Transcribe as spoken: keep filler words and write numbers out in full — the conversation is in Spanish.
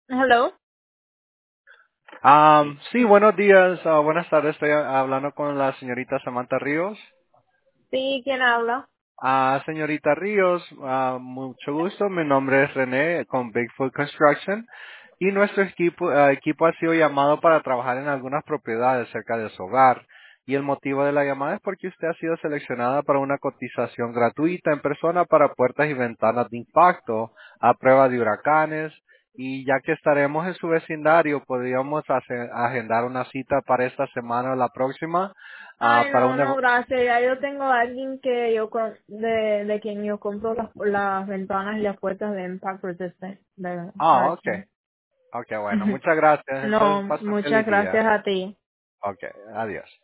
Hello. Am, sí, buenos días, ah, buenas tardes. Estoy ah, hablando con la señorita Samantha Ríos. Sí, ¿quién habla? Ah, señorita Ríos, ah, mucho gusto. Mi nombre es René con Bigfoot Construction y nuestro equipo, ah, equipo ha sido llamado para trabajar en algunas propiedades cerca de su hogar. Y el motivo de la llamada es porque usted ha sido seleccionada para una cotización gratuita en persona para puertas y ventanas de impacto a prueba de huracanes. Y ya que estaremos en su vecindario, podríamos hacer- agendar una cita para esta semana o la próxima ah, Ay, para no, una... no, gracias. Ya yo tengo a alguien que yo con- de, de quien yo compro las, las ventanas y las puertas de Impact Resistant. De Ah, ok. Hurricane. Ok, bueno, muchas gracias. No, Entonces, pasa un muchas feliz gracias día. a ti. Ok, adiós.